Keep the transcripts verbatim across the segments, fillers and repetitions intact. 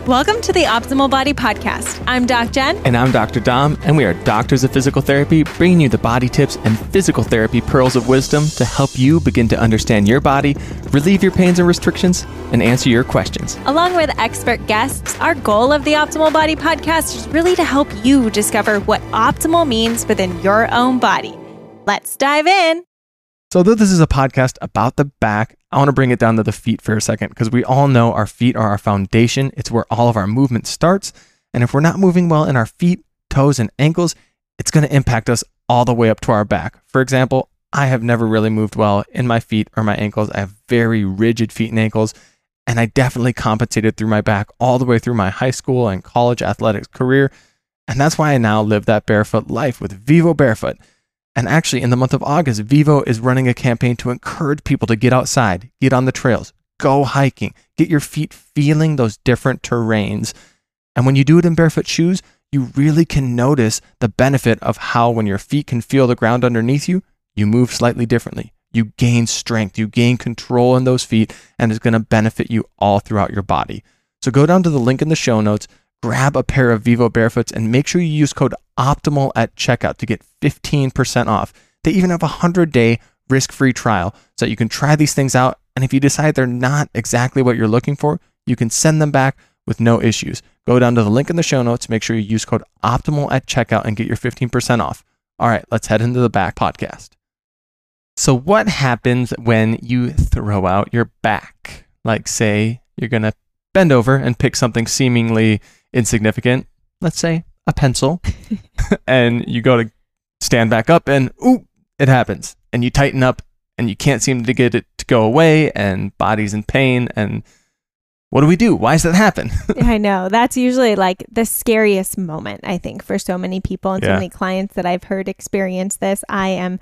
Welcome to the Optimal Body Podcast. I'm Doc Jen. And I'm Doctor Dom, and we are doctors of physical therapy, bringing you the body tips and physical therapy pearls of wisdom to help you begin to understand your body, relieve your pains and restrictions, and answer your questions. Along with expert guests, our goal of the Optimal Body Podcast is really to help you discover what optimal means within your own body. Let's dive in. So though this is a podcast about the back, I want to bring it down to the feet for a second, because we all know our feet are our foundation. It's where all of our movement starts. And if we're not moving well in our feet, toes, and ankles, it's going to impact us all the way up to our back. For example, I have never really moved well in my feet or my ankles. I have very rigid feet and ankles, and I definitely compensated through my back all the way through my high school and college athletics career. And that's why I now live that barefoot life with Vivo Barefoot. And actually, in the month of August, Vivo is running a campaign to encourage people to get outside, get on the trails, go hiking, get your feet feeling those different terrains. And when you do it in barefoot shoes, you really can notice the benefit of how when your feet can feel the ground underneath you, you move slightly differently. You gain strength, you gain control in those feet, and it's going to benefit you all throughout your body. So go down to the link in the show notes, grab a pair of Vivo Barefoots, and make sure you use code OPTIMAL at checkout to get fifteen percent off. They even have a one hundred day risk-free trial so that you can try these things out. And if you decide they're not exactly what you're looking for, you can send them back with no issues. Go down to the link in the show notes, make sure you use code OPTIMAL at checkout and get your fifteen percent off. All right, let's head into the back podcast. So what happens when you throw out your back? Like, say you're going to bend over and pick something seemingly insignificant, let's say a pencil, and you go to stand back up and ooh, it happens. And you tighten up and you can't seem to get it to go away, and body's in pain. And what do we do? Why does that happen? I know. That's usually like the scariest moment, I think, for so many people and so Yeah. many clients that I've heard experience this. I am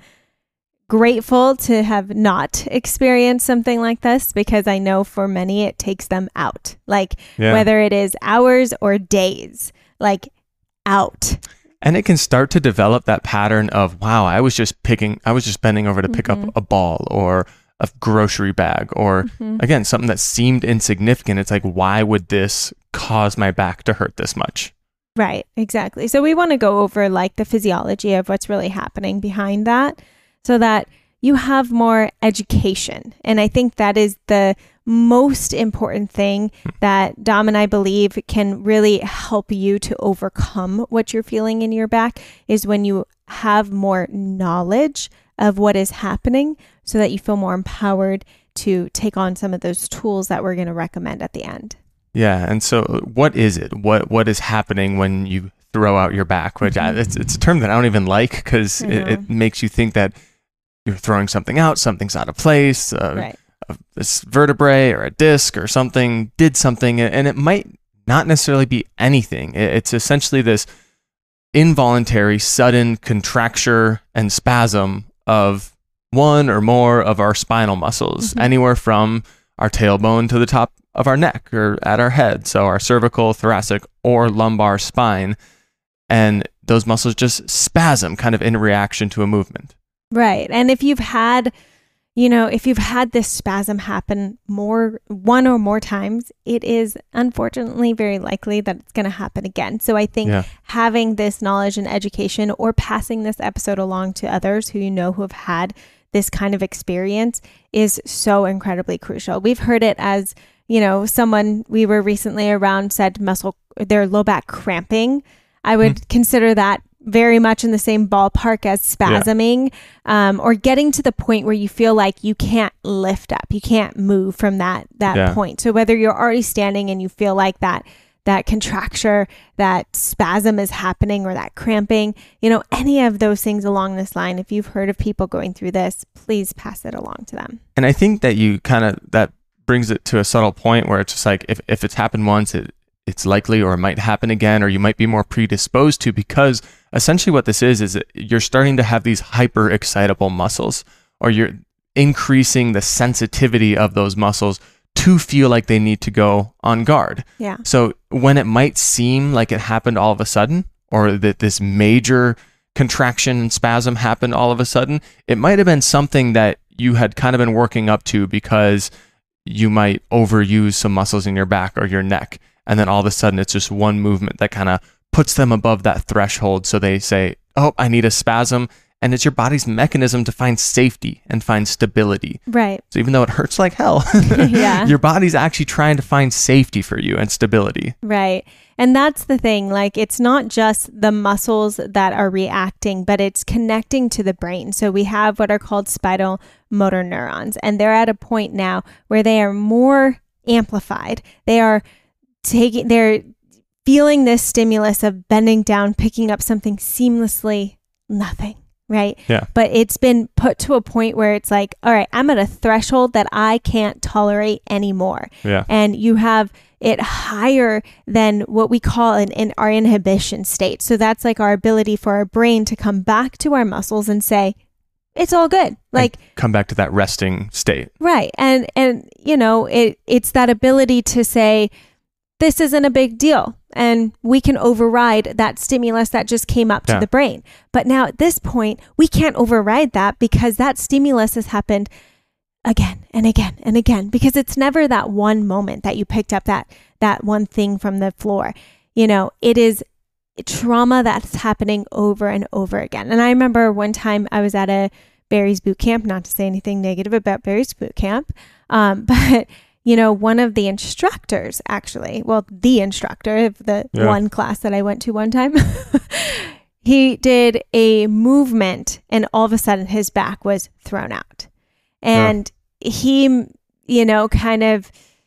grateful to have not experienced something like this, because I know for many it takes them out. Like Yeah. whether it is hours or days, like out. And it can start to develop that pattern of, wow, I was just picking, I was just bending over to pick Mhm. up a ball or a grocery bag, or Mhm. again, something that seemed insignificant. It's like, why would this cause my back to hurt this much? Right, exactly. So we want to go over like the physiology of what's really happening behind that, so that you have more education. And I think that is the most important thing that Dom and I believe can really help you to overcome what you're feeling in your back, is when you have more knowledge of what is happening, so that you feel more empowered to take on some of those tools that we're going to recommend at the end. Yeah. And so what is it? What What is happening when you throw out your back? Which I, it's, it's a term that I don't even like, because I it, know. it makes you think that you're throwing something out, something's out of place, uh, Right. a, a vertebrae or a disc or something did something, and it might not necessarily be anything. It, it's essentially this involuntary, sudden contracture and spasm of one or more of our spinal muscles, Mhm. anywhere from our tailbone to the top of our neck or at our head. So our cervical, thoracic, or lumbar spine. And those muscles just spasm kind of in reaction to a movement. Right. And if you've had, you know, if you've had this spasm happen more, one or more times, it is unfortunately very likely that it's going to happen again. So I think Yeah. having this knowledge and education, or passing this episode along to others who you know who have had this kind of experience, is so incredibly crucial. We've heard it as, you know, someone we were recently around said muscle, their low back cramping. I would mm. consider that very much in the same ballpark as spasming, yeah. um, or getting to the point where you feel like you can't lift up, you can't move from that that yeah. point. So whether you're already standing and you feel like that that contracture, that spasm is happening, or that cramping, you know, any of those things along this line, if you've heard of people going through this, please pass it along to them. And I think that you kind of, that brings it to a subtle point where it's just like, if, if it's happened once, it it's likely, or it might happen again, or you might be more predisposed to, because essentially what this is, is that you're starting to have these hyper excitable muscles, or you're increasing the sensitivity of those muscles to feel like they need to go on guard. Yeah. So when it might seem like it happened all of a sudden, or that this major contraction and spasm happened all of a sudden, it might have been something that you had kind of been working up to because you might overuse some muscles in your back or your neck. And then all of a sudden it's just one movement that kind of puts them above that threshold. So they say, oh, I need a spasm. And it's your body's mechanism to find safety and find stability. Right. So even though it hurts like hell, yeah. your body's actually trying to find safety for you and stability. Right. And that's the thing. Like, it's not just the muscles that are reacting, but it's connecting to the brain. So we have what are called spinal motor neurons, and they're at a point now where they are more amplified. They are taking, they're feeling this stimulus of bending down, picking up something seamlessly, nothing. Right. Yeah. But it's been put to a point where it's like, all right, I'm at a threshold that I can't tolerate anymore. Yeah. And you have it higher than what we call an, in our inhibition state. So that's like our ability for our brain to come back to our muscles and say, it's all good. Like, and come back to that resting state. Right. And, and, you know, it, it's that ability to say, this isn't a big deal. And we can override that stimulus that just came up to yeah. the brain. But now at this point, we can't override that because that stimulus has happened again and again and again, because it's never that one moment that you picked up that, that one thing from the floor. You know, it is trauma that's happening over and over again. And I remember one time I was at a Barry's boot camp, not to say anything negative about Barry's boot camp, um, but you know, one of the instructors actually, well, the instructor of the yeah. one class that I went to one time, he did a movement and all of a sudden his back was thrown out. And yeah. he, you know, kind of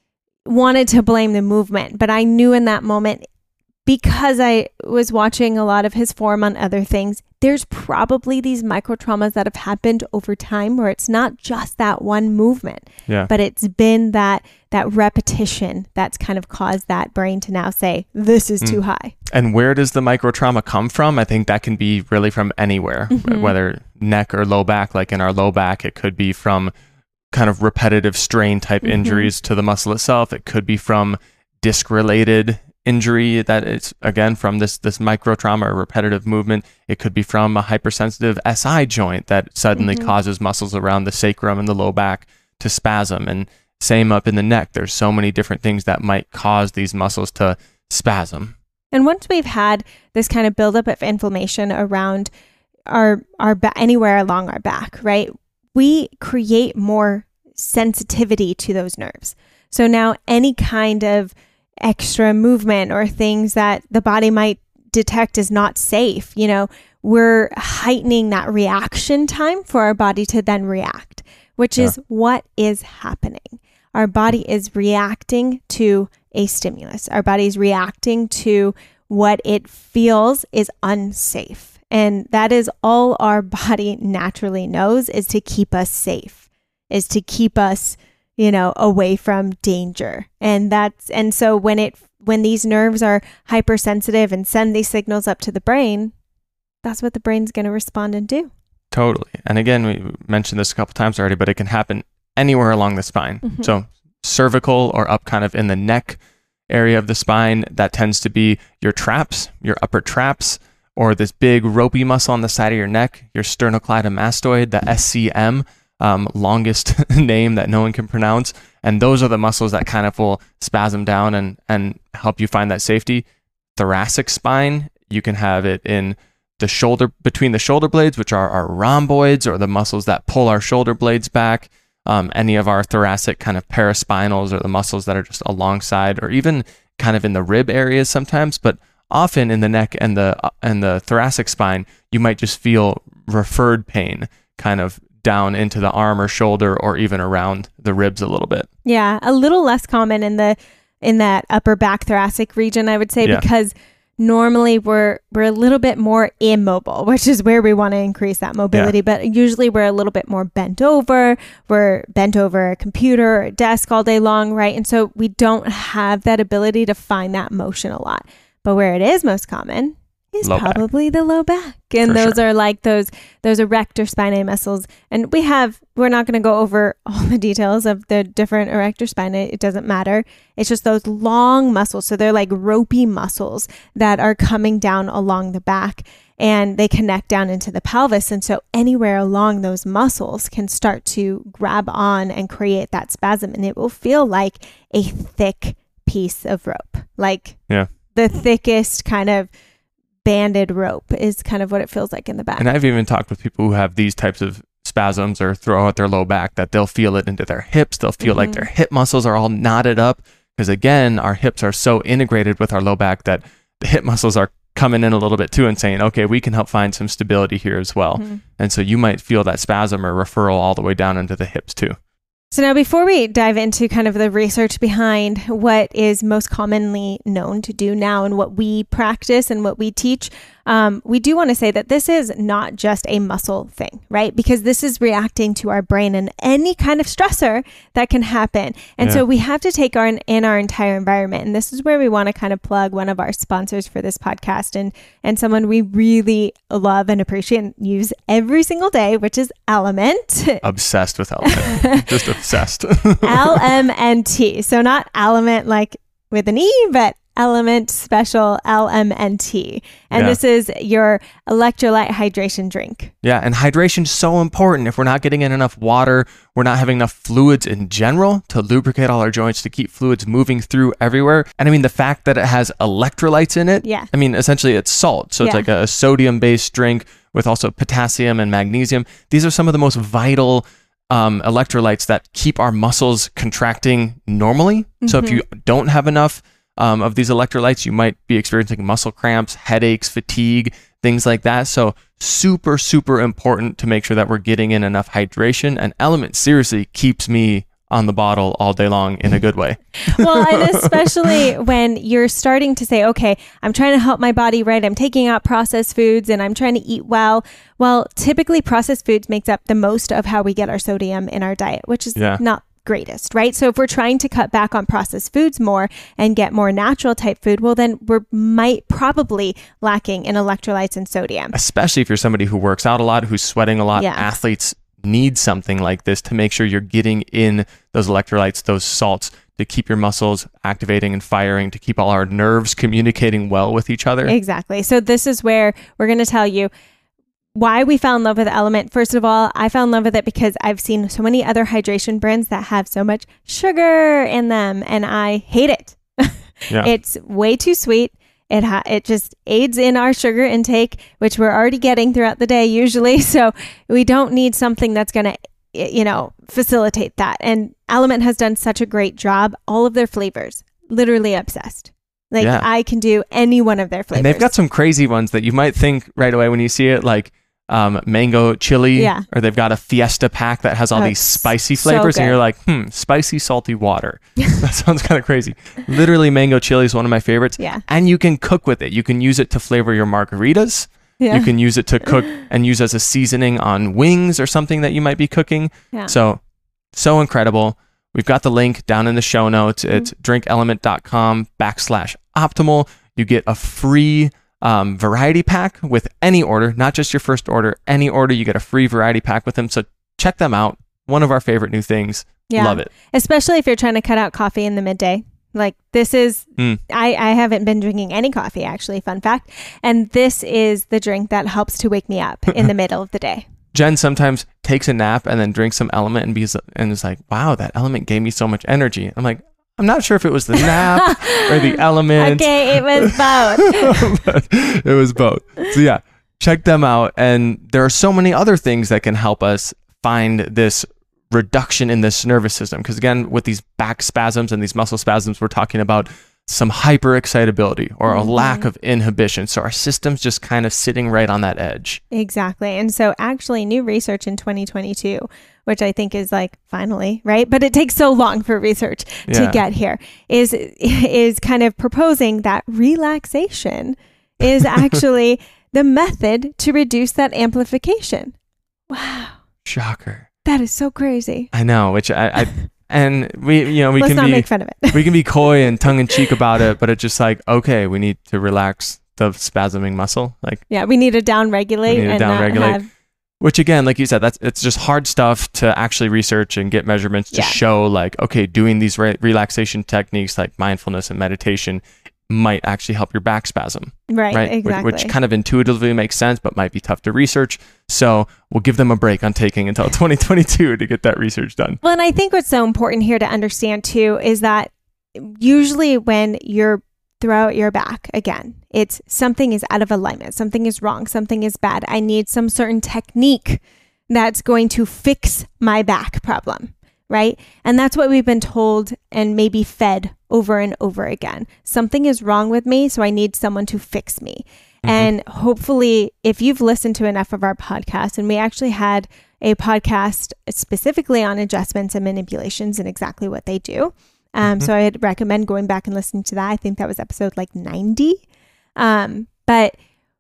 wanted to blame the movement. But I knew in that moment, because I was watching a lot of his form on other things, there's probably these micro traumas that have happened over time where it's not just that one movement, yeah. but it's been that that repetition that's kind of caused that brain to now say, this is mm. too high. And where does the micro trauma come from? I think that can be really from anywhere, mm-hmm. whether neck or low back. Like in our low back, it could be from kind of repetitive strain type mm-hmm. injuries to the muscle itself. It could be from disc related injury that it's again from this this micro trauma or repetitive movement. It could be from a hypersensitive S I joint that suddenly mm-hmm. causes muscles around the sacrum and the low back to spasm, and same up in the neck. There's so many different things that might cause these muscles to spasm. And once we've had this kind of buildup of inflammation around our our ba- anywhere along our back, right, we create more sensitivity to those nerves. So now any kind of extra movement or things that the body might detect as not safe, you know, we're heightening that reaction time for our body to then react, which yeah. is what is happening. Our body is reacting to a stimulus. Our body is reacting to what it feels is unsafe. And that is all our body naturally knows, is to keep us safe, is to keep us, you know, away from danger. And that's, and so when it, when these nerves are hypersensitive and send these signals up to the brain, that's what the brain's going to respond and do. Totally. And again, we mentioned this a couple times already, but it can happen anywhere along the spine. Mm-hmm. So cervical or up kind of in the neck area of the spine, that tends to be your traps, your upper traps, or this big ropey muscle on the side of your neck, your sternocleidomastoid, the S C M. Um, longest name that no one can pronounce. And those are the muscles that kind of will spasm down and, and help you find that safety. Thoracic spine, you can have it in the shoulder, between the shoulder blades, which are our rhomboids, or the muscles that pull our shoulder blades back. Um, any of our thoracic kind of paraspinals, or the muscles that are just alongside, or even kind of in the rib areas sometimes. But often in the neck and the, and the thoracic spine, you might just feel referred pain kind of down into the arm or shoulder, or even around the ribs a little bit. Yeah, a little less common in the in that upper back thoracic region, I would say, yeah. because normally we're we're a little bit more immobile, which is where we want to increase that mobility. Yeah. But usually we're a little bit more bent over. We're bent over a computer or a desk all day long, right? And so we don't have that ability to find that motion a lot. But where it is most common is low probably back. The low back. And For those sure. are like those those erector spinae muscles. And we have, we're not going to go over all the details of the different erector spinae. It doesn't matter. It's just those long muscles. So they're like ropey muscles that are coming down along the back, and they connect down into the pelvis. And so anywhere along those muscles can start to grab on and create that spasm. And it will feel like a thick piece of rope. like Yeah. the thickest kind of banded rope is kind of what it feels like in the back. And I've even talked with people who have these types of spasms or throw out their low back that they'll feel it into their hips. They'll feel mm-hmm. like their hip muscles are all knotted up because, again, our hips are so integrated with our low back that the hip muscles are coming in a little bit too and saying, okay, we can help find some stability here as well. Mm-hmm. And so you might feel that spasm or referral all the way down into the hips too. So now before we dive into kind of the research behind what is most commonly known to do now and what we practice and what we teach, um, we do want to say that this is not just a muscle thing, right? Because this is reacting to our brain and any kind of stressor that can happen. And yeah. so we have to take our in our entire environment. And this is where we want to kind of plug one of our sponsors for this podcast and, and someone we really love and appreciate and use every single day, which is Element. Obsessed with Element. Just obsessed. L M N T. So not Element like with an E, but Element Special L M N T. And yeah. this is your electrolyte hydration drink. Yeah, and hydration is so important. If we're not getting in enough water, we're not having enough fluids in general to lubricate all our joints, to keep fluids moving through everywhere. And I mean, the fact that it has electrolytes in it, yeah. I mean, essentially it's salt. So it's yeah. like a sodium-based drink with also potassium and magnesium. These are some of the most vital um, electrolytes that keep our muscles contracting normally. Mm-hmm. So if you don't have enough Um, of these electrolytes, you might be experiencing muscle cramps, headaches, fatigue, things like that. So super, super important to make sure that we're getting in enough hydration. And Element seriously keeps me on the bottle all day long in a good way. Well, and especially when you're starting to say, okay, I'm trying to help my body, right? I'm taking out processed foods and I'm trying to eat well. Well, typically processed foods makes up the most of how we get our sodium in our diet, which is yeah. not greatest, right? So if we're trying to cut back on processed foods more and get more natural type food, well, then we're might probably lacking in electrolytes and sodium. Especially if you're somebody who works out a lot, who's sweating a lot. Yeah. Athletes need something like this to make sure you're getting in those electrolytes, those salts, to keep your muscles activating and firing, to keep all our nerves communicating well with each other. Exactly. So this is where we're going to tell you why we fell in love with Element. First of all, I fell in love with it because I've seen so many other hydration brands that have so much sugar in them, and I hate it. Yeah. It's way too sweet. It ha- it just aids in our sugar intake, which we're already getting throughout the day usually. So we don't need something that's going to, you know, facilitate that. And Element has done such a great job. All of their flavors, literally obsessed. Like yeah. I can do any one of their flavors. And they've got some crazy ones that you might think right away when you see it, like um, mango chili, yeah. or they've got a Fiesta pack that has all oh, these spicy flavors, so and you're like, hmm, spicy, salty water. That sounds kind of crazy. Literally, mango chili is one of my favorites. Yeah. And you can cook with it. You can use it to flavor your margaritas. Yeah. You can use it to cook and use as a seasoning on wings or something that you might be cooking. Yeah. So, so incredible. We've got the link down in the show notes. Mm-hmm. It's drinkelement.com backslash optimal. You get a free um, variety pack with any order, not just your first order. Any order, you get a free variety pack with them. So check them out. One of our favorite new things. Yeah. Love it. Especially if you're trying to cut out coffee in the midday. Like this is, mm. I, I haven't been drinking any coffee actually, fun fact. And this is the drink that helps to wake me up in the middle of the day. Jen sometimes takes a nap and then drinks some Element and, be, and is like, wow, that Element gave me so much energy. I'm like, I'm not sure if it was the nap or the Element. Okay, it was both. It was both. So yeah, check them out. And there are so many other things that can help us find this reduction in this nervous system. Because again, with these back spasms and these muscle spasms, we're talking about some hyperexcitability or a mm-hmm. lack of inhibition. So our system's just kind of sitting right on that edge. Exactly. And so actually new research in twenty twenty-two, which I think is like finally, right? But it takes so long for research yeah. to get here, is is kind of proposing that relaxation is actually the method to reduce that amplification. Wow. Shocker. That is so crazy. I know, which I... I And we, you know, we Let's can not be, make fun of it. we can be coy and tongue in cheek about it, but it's just like, okay, we need to relax the spasming muscle. Like, yeah, we need to down regulate and down not regulate. have. Which again, like you said, that's it's just hard stuff to actually research and get measurements to yeah. show. Like, okay, doing these re- relaxation techniques like mindfulness and meditation might actually help your back spasm. Right, right? exactly. Which, which kind of intuitively makes sense, but might be tough to research. So we'll give them a break on taking until twenty twenty-two to get that research done. Well, and I think what's so important here to understand too is that usually when you're throw out your back again. It's something is out of alignment. Something is wrong. Something is bad. I need some certain technique that's going to fix my back problem, right? And that's what we've been told and maybe fed over and over again. Something is wrong with me, so I need someone to fix me. Mm-hmm. And hopefully, if you've listened to enough of our podcast, and we actually had a podcast specifically on adjustments and manipulations and exactly what they do. Um, mm-hmm. So I'd recommend going back and listening to that. I think that was episode like ninety. Um, but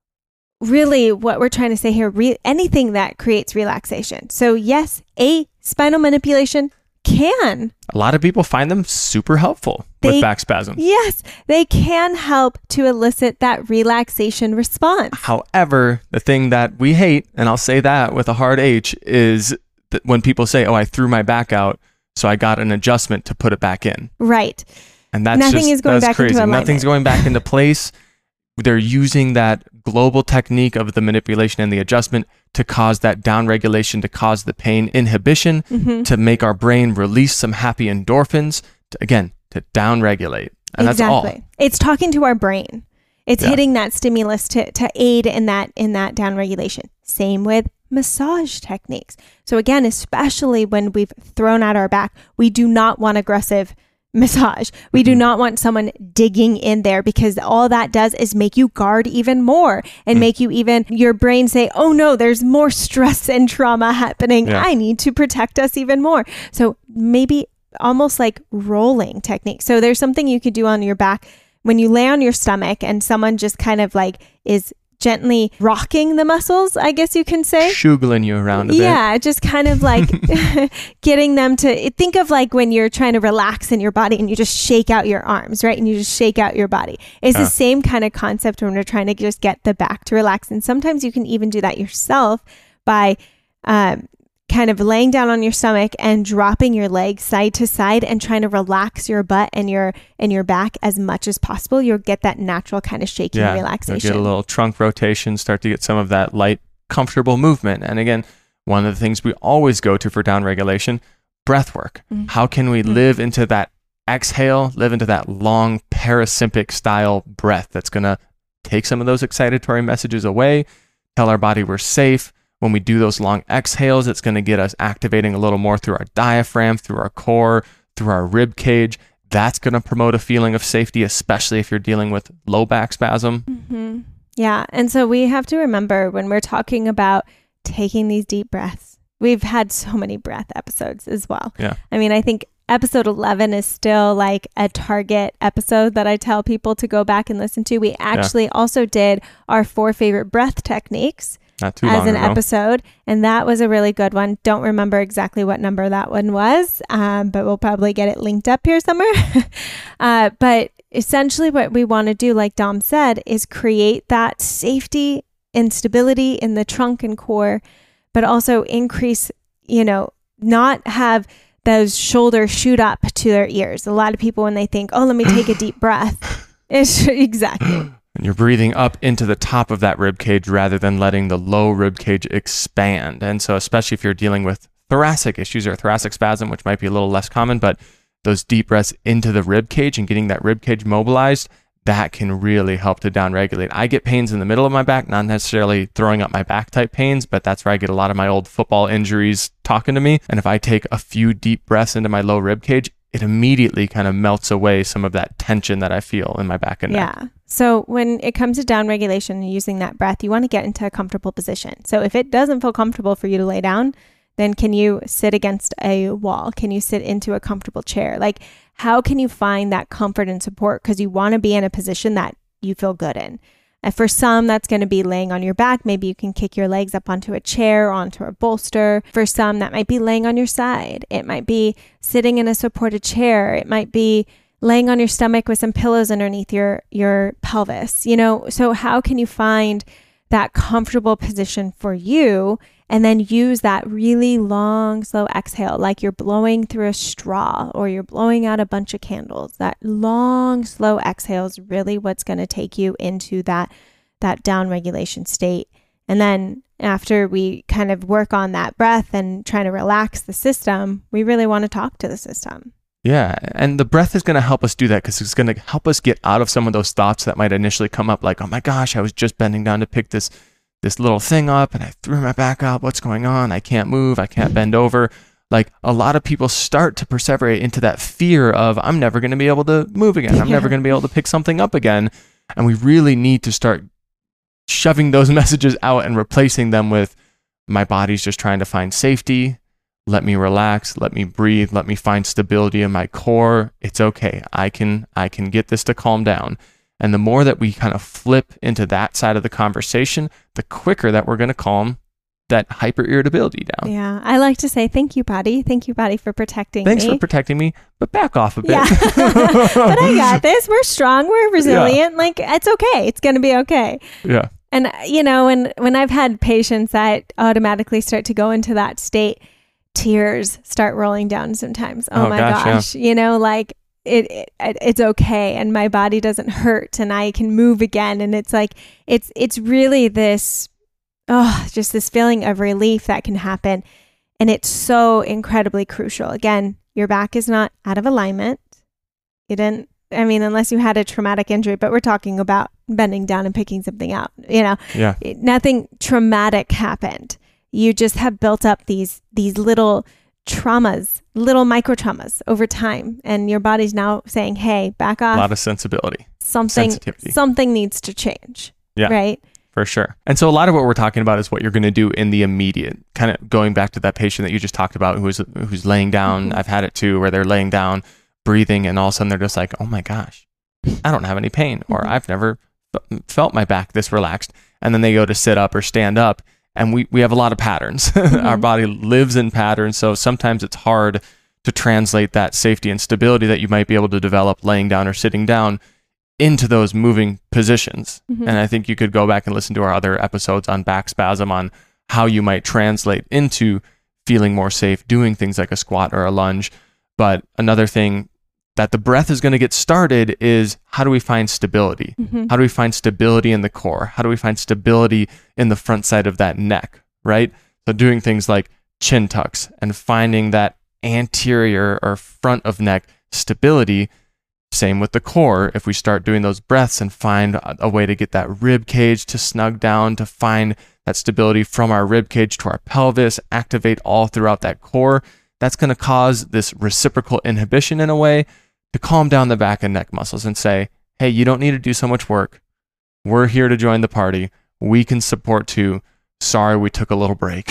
really what we're trying to say here, re- anything that creates relaxation. So yes, a spinal manipulation can. A lot of people find them super helpful they, with back spasms. Yes, they can help to elicit that relaxation response. However, the thing that we hate, and I'll say that with a hard H, is that when people say, oh, I threw my back out, so I got an adjustment to put it back in. Right. And that's Nothing just, is going that's back crazy. into alignment. Nothing's going back into place. They're using that global technique of the manipulation and the adjustment to cause that downregulation, to cause the pain inhibition, mm-hmm. to make our brain release some happy endorphins, to, again, to downregulate. And exactly. that's all. It's talking to our brain. It's yeah. hitting that stimulus to, to aid in that in that downregulation. Same with massage techniques. So again, especially when we've thrown out our back, we do not want aggressive massage. We do not want someone digging in there, because all that does is make you guard even more and mm. make you even, your brain say, oh no, there's more stress and trauma happening. Yeah. I need to protect us even more. So maybe almost like rolling technique. So there's something you could do on your back when you lay on your stomach and someone just kind of like is gently rocking the muscles, I guess you can say. Shuggling you around a bit. Yeah, just kind of like getting them to think of like when you're trying to relax in your body and you just shake out your arms, right? And you just shake out your body. It's uh. the same kind of concept when we're trying to just get the back to relax. And sometimes you can even do that yourself by um, kind of laying down on your stomach and dropping your legs side to side and trying to relax your butt and your and your back as much as possible. You'll get that natural kind of shaking yeah, relaxation. You'll get a little trunk rotation, start to get some of that light, comfortable movement. And again, one of the things we always go to for down regulation, breath work. Mm-hmm. How can we mm-hmm. live into that exhale, live into that long parasympathetic style breath that's going to take some of those excitatory messages away, tell our body we're safe. When we do those long exhales, it's going to get us activating a little more through our diaphragm, through our core, through our rib cage. That's going to promote a feeling of safety, especially if you're dealing with low back spasm. Mm-hmm. Yeah. And so we have to remember when we're talking about taking these deep breaths, we've had so many breath episodes as well. Yeah. I mean, I think episode eleven is still like a target episode that I tell people to go back and listen to. We actually yeah. also did our four favorite breath techniques. Not too as long an ago. episode, and that was a really good one. Don't remember exactly what number that one was, um, but we'll probably get it linked up here somewhere. uh, but essentially what we want to do, like Dom said, is create that safety and stability in the trunk and core, but also increase, you know, not have those shoulders shoot up to their ears. A lot of people, when they think, oh, let me take a deep breath. It's exactly. And you're breathing up into the top of that rib cage rather than letting the low rib cage expand. And so especially if you're dealing with thoracic issues or thoracic spasm, which might be a little less common, but those deep breaths into the rib cage and getting that rib cage mobilized, that can really help to downregulate. I get pains in the middle of my back, not necessarily throwing up my back type pains, but that's where I get a lot of my old football injuries talking to me. And if I take a few deep breaths into my low rib cage, it immediately kind of melts away some of that tension that I feel in my back and neck. Yeah. So when it comes to down regulation and using that breath, you want to get into a comfortable position. So if it doesn't feel comfortable for you to lay down, then can you sit against a wall? Can you sit into a comfortable chair? Like, how can you find that comfort and support? Because you want to be in a position that you feel good in. And for some, that's going to be laying on your back. Maybe you can kick your legs up onto a chair, onto a bolster. For some, that might be laying on your side. It might be sitting in a supported chair. It might be laying on your stomach with some pillows underneath your, your pelvis. You know, so how can you find that comfortable position for you, and then use that really long, slow exhale, like you're blowing through a straw or you're blowing out a bunch of candles. That long, slow exhale is really what's going to take you into that, that down regulation state. And then after we kind of work on that breath and trying to relax the system, we really want to talk to the system. Yeah. And the breath is going to help us do that because it's going to help us get out of some of those thoughts that might initially come up like, oh my gosh, I was just bending down to pick this this little thing up and I threw my back up. What's going on? I can't move. I can't bend over. Like a lot of people start to perseverate into that fear of I'm never going to be able to move again. I'm yeah. never going to be able to pick something up again. And we really need to start shoving those messages out and replacing them with my body's just trying to find safety. Let me relax. Let me breathe. Let me find stability in my core. It's okay. I can, I can get this to calm down. And the more that we kind of flip into that side of the conversation, the quicker that we're going to calm that hyper irritability down. Yeah. I like to say, thank you, body. Thank you, body, for protecting Thanks me. for protecting me, but back off a bit. Yeah. But I got this. We're strong. We're resilient. Yeah. Like, it's okay. It's going to be okay. Yeah. And, you know, when, when I've had patients that automatically start to go into that state, tears start rolling down sometimes. Oh, oh my gosh. gosh. Yeah. You know, like it, it, it's okay. And my body doesn't hurt and I can move again. And it's like, it's, it's really this, oh, just this feeling of relief that can happen. And it's so incredibly crucial. Again, your back is not out of alignment. You didn't, I mean, unless you had a traumatic injury, but we're talking about bending down and picking something out, you know, yeah. It, nothing traumatic happened. You just have built up these, these little traumas, little micro traumas over time. And your body's now saying, hey, back off. A lot of sensibility. Something, something needs to change. Yeah. Right. For sure. And so a lot of what we're talking about is what you're going to do in the immediate, kind of going back to that patient that you just talked about who's who's laying down. Mm-hmm. I've had it too, where they're laying down, breathing, and all of a sudden they're just like, oh my gosh, I don't have any pain, or mm-hmm. I've never f- felt my back this relaxed. And then they go to sit up or stand up. And we, we have a lot of patterns. Mm-hmm. Our body lives in patterns. So sometimes it's hard to translate that safety and stability that you might be able to develop laying down or sitting down into those moving positions. Mm-hmm. And I think you could go back and listen to our other episodes on back spasm on how you might translate into feeling more safe, doing things like a squat or a lunge. But another thing that the breath is going to get started is how do we find stability? Mm-hmm. How do we find stability in the core? How do we find stability in the front side of that neck, right? So doing things like chin tucks and finding that anterior or front of neck stability. Same with the core. If we start doing those breaths and find a way to get that rib cage to snug down, to find that stability from our rib cage to our pelvis, activate all throughout that core, that's going to cause this reciprocal inhibition in a way to calm down the back and neck muscles and say, hey, you don't need to do so much work. We're here to join the party. We can support too. Sorry, we took a little break.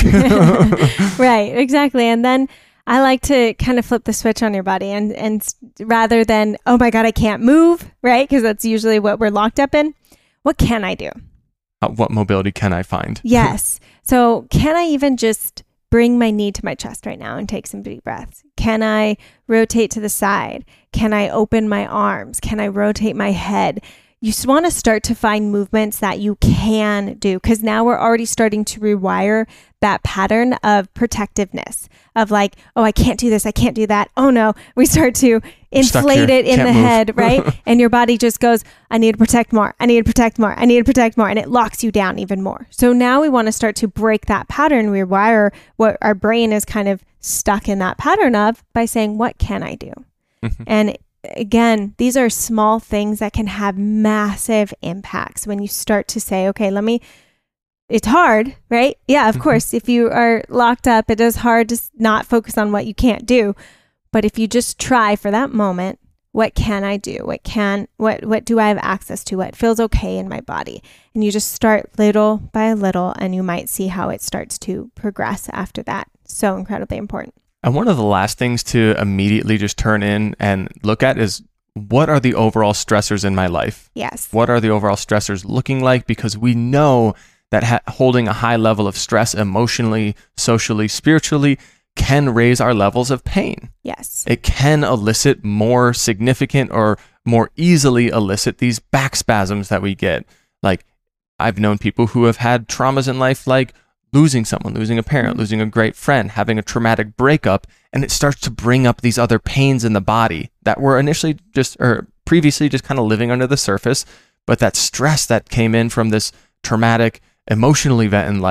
Right, exactly. And then I like to kind of flip the switch on your body and, and rather than, oh my God, I can't move, right? Because that's usually what we're locked up in. What can I do? Uh, what mobility can I find? Yes. So can I even just bring my knee to my chest right now and take some deep breaths? Can I rotate to the side? Can I open my arms? Can I rotate my head? You just want to start to find movements that you can do because now we're already starting to rewire that pattern of protectiveness of like, oh, I can't do this. I can't do that. Oh no. We start to inflate it in can't the move. head, right? And your body just goes, I need to protect more. I need to protect more. I need to protect more. And it locks you down even more. So now we want to start to break that pattern, rewire what our brain is kind of stuck in that pattern of by saying, what can I do? Mm-hmm. And again, these are small things that can have massive impacts when you start to say, okay, let me, it's hard, right? Yeah, of mm-hmm. course, if you are locked up, it is hard to not focus on what you can't do. But if you just try for that moment, what can I do? What can, what, what do I have access to? What feels okay in my body? And you just start little by little, and you might see how it starts to progress after that. So incredibly important. And one of the last things to immediately just turn in and look at is what are the overall stressors in my life? Yes. What are the overall stressors looking like? Because we know that ha- holding a high level of stress emotionally, socially, spiritually can raise our levels of pain. Yes. It can elicit more significant or more easily elicit these back spasms that we get. Like I've known people who have had traumas in life like losing someone, losing a parent, mm-hmm. losing a great friend, having a traumatic breakup, and it starts to bring up these other pains in the body that were initially just, or previously just kind of living under the surface, but that stress that came in from this traumatic emotional event in life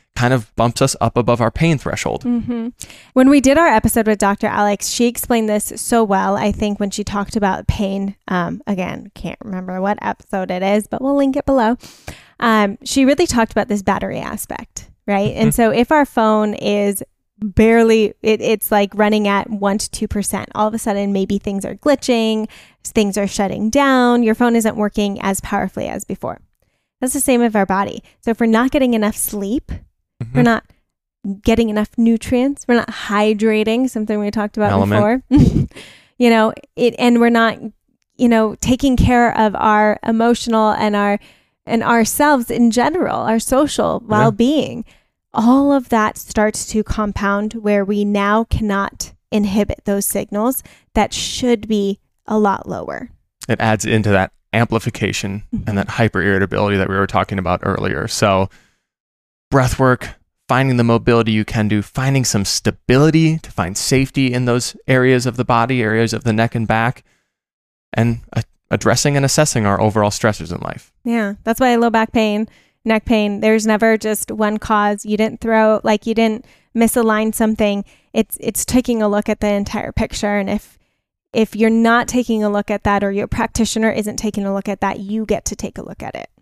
kind of bumps us up above our pain threshold. Mm-hmm. When we did our episode with Doctor Alex, she explained this so well, I think, when she talked about pain. Um, again, can't remember what episode it is, but we'll link it below. Um, she really talked about this battery aspect, right? Mm-hmm. And so if our phone is barely, it, it's like running at one to two percent, all of a sudden, maybe things are glitching, things are shutting down, your phone isn't working as powerfully as before. That's the same with our body. So if we're not getting enough sleep, mm-hmm. we're not getting enough nutrients, we're not hydrating, something we talked about Element. before, you know, it, and we're not, you know, taking care of our emotional and our, and ourselves in general, our social yeah. well-being, all of that starts to compound where we now cannot inhibit those signals that should be a lot lower. It adds into that amplification mm-hmm. and that hyper irritability that we were talking about earlier. So breath work, finding the mobility you can do, finding some stability to find safety in those areas of the body, areas of the neck and back, and uh, addressing and assessing our overall stressors in life. Yeah, that's why low back pain, neck pain, there's never just one cause. You didn't throw, like you didn't misalign something. It's it's taking a look at the entire picture. And if if you're not taking a look at that, or your practitioner isn't taking a look at that, you get to take a look at it.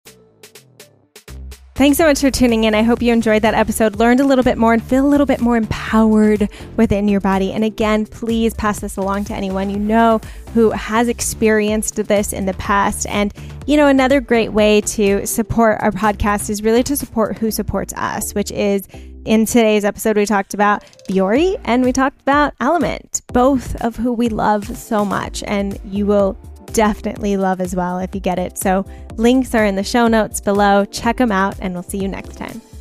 Thanks so much for tuning in. I hope you enjoyed that episode, learned a little bit more, and feel a little bit more empowered within your body. And again, please pass this along to anyone you know who has experienced this in the past. And, you know, another great way to support our podcast is really to support who supports us, which is, in today's episode, we talked about Vuori and we talked about Element, both of who we love so much. And you will definitely love as well if you get it. So links are in the show notes below. Check them out, and we'll see you next time.